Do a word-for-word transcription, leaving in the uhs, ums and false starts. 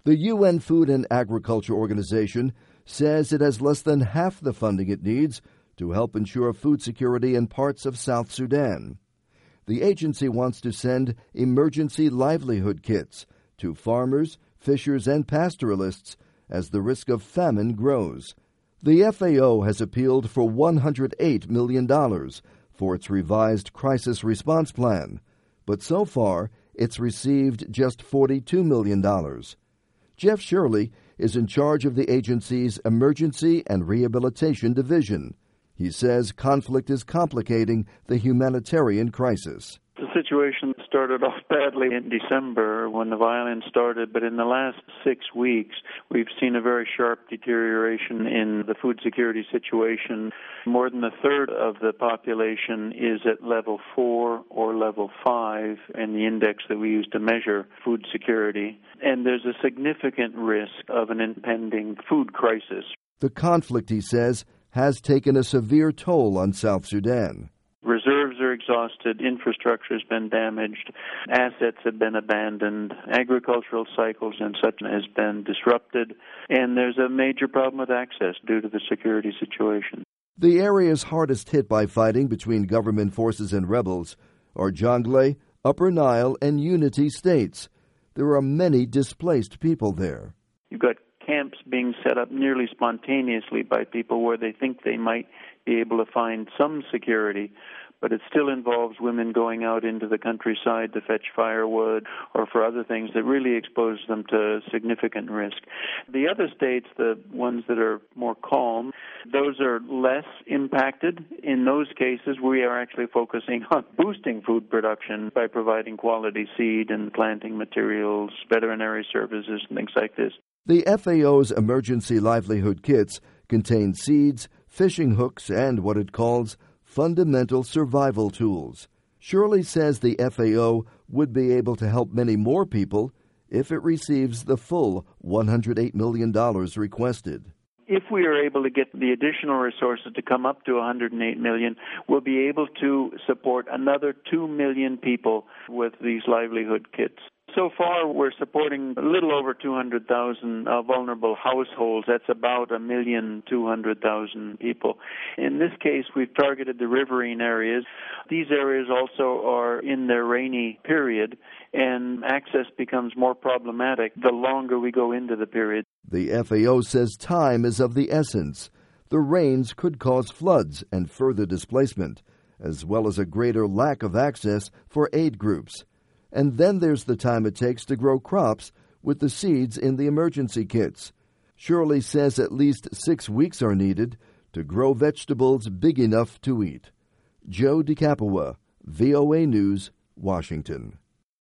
The U N Food and Agriculture Organization says it has less than half the funding it needs to help ensure food security in parts of South Sudan. The agency wants to send emergency livelihood kits to farmers, fishers, and pastoralists as the risk of famine grows. The F A O has appealed for one hundred eight million dollars for its revised crisis response plan, but so far it's received just forty-two million dollars. Jeff Shirley is in charge of the agency's Emergency and Rehabilitation Division. He says conflict is complicating the humanitarian crisis. The situation started off badly in December when the violence started, but in the last six weeks, we've seen a very sharp deterioration in the food security situation. More than a third of the population is at level four or level five in the index that we use to measure food security, and there's a significant risk of an impending food crisis. The conflict, he says, has taken a severe toll on South Sudan. Reserves are exhausted, infrastructure has been damaged, assets have been abandoned, agricultural cycles and such has been disrupted, and there's a major problem with access due to the security situation. The areas hardest hit by fighting between government forces and rebels are Jonglei, Upper Nile, and Unity states. There are many displaced people there. You've got camps being set up nearly spontaneously by people where they think they might be able to find some security, but it still involves women going out into the countryside to fetch firewood or for other things that really expose them to significant risk. The other states, the ones that are more calm, those are less impacted. In those cases, we are actually focusing on boosting food production by providing quality seed and planting materials, veterinary services, and things like this. The F A O's emergency livelihood kits contain seeds, fishing hooks, and what it calls fundamental survival tools. Shirley says the F A O would be able to help many more people if it receives the full one hundred eight million dollars requested. If we are able to get the additional resources to come up to one hundred eight million dollars, we'll be able to support another two million people with these livelihood kits. So far, we're supporting a little over two hundred thousand uh, vulnerable households. That's about one million two hundred thousand people. In this case, we've targeted the riverine areas. These areas also are in their rainy period, and access becomes more problematic the longer we go into the period. The F A O says time is of the essence. The rains could cause floods and further displacement, as well as a greater lack of access for aid groups. And then there's the time it takes to grow crops with the seeds in the emergency kits. Shirley says at least six weeks are needed to grow vegetables big enough to eat. Joe DeCapua, V O A News, Washington.